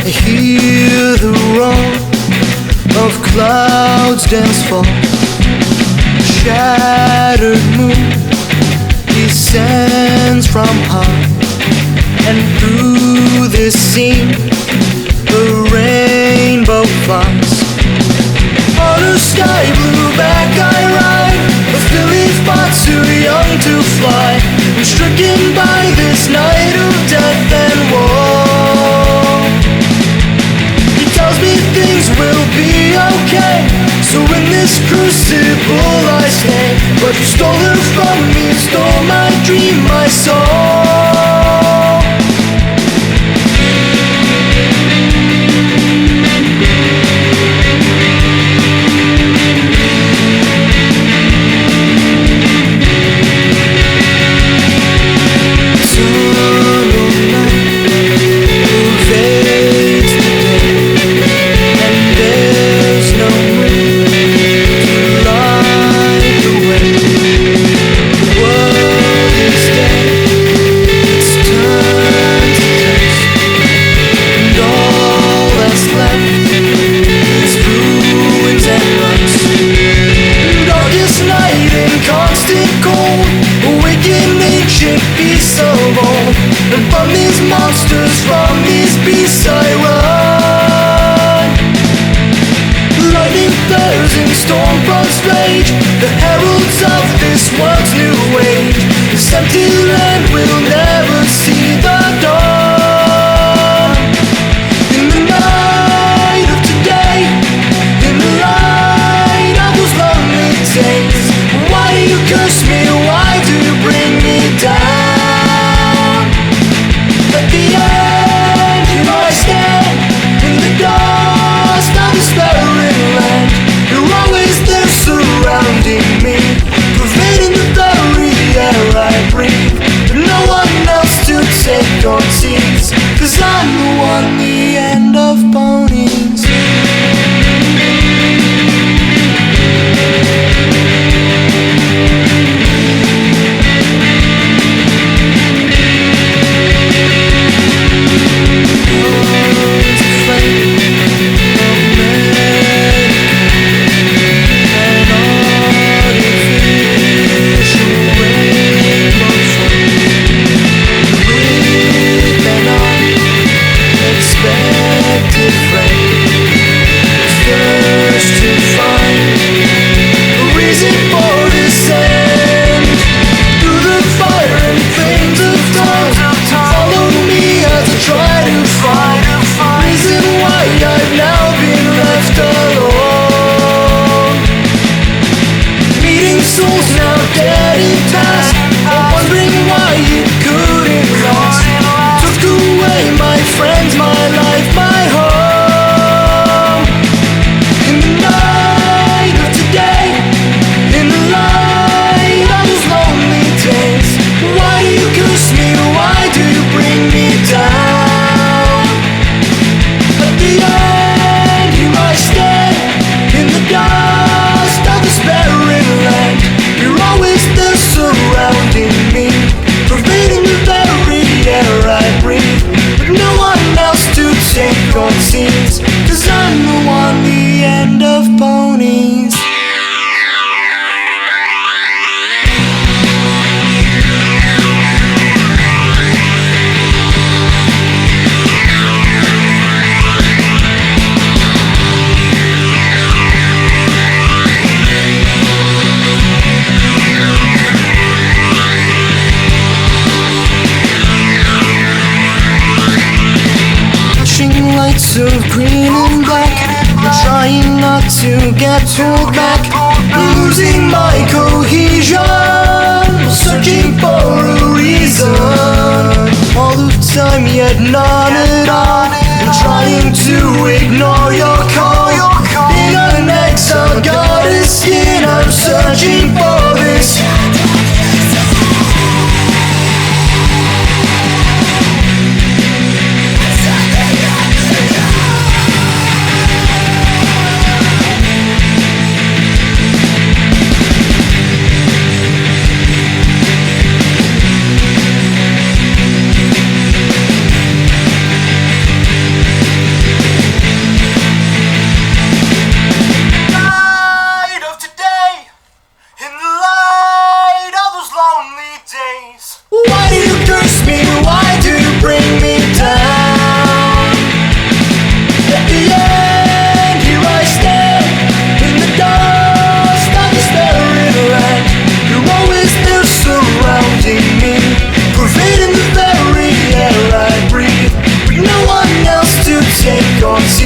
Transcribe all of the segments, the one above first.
I hear the roar of clouds dance fall. Shattered moon descends from high, and through this scene the rainbow flies. On a sky blue back I ride, a filly far too young to fly. I'm stricken by this night of death and war. He tells me things will be okay, so in this crucible I stay. But you stole her from me, stole my dream, my soul. And from these monsters, from these beasts I run. Lightning flares and storm fronts rage, the heralds of this world's new age. This empty land will never see the dawn. In the night of today, in the light of those lonely days, why do you curse me, why do you bring me down? At the end, you know I stand in the dust of this barren land. You're always there surrounding me, pervading the very air I breathe. But no one else to take or tease, 'cause I'm the one, the end of ponies. Of green and black, I'm trying not to get pulled back, losing my cohesion, searching for a reason. All the time yet none at all, I'm trying to ignore your call. In an exile, got a skin, I'm searching for this.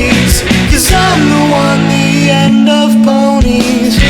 ponies, 'cause I'm the one, the end of ponies.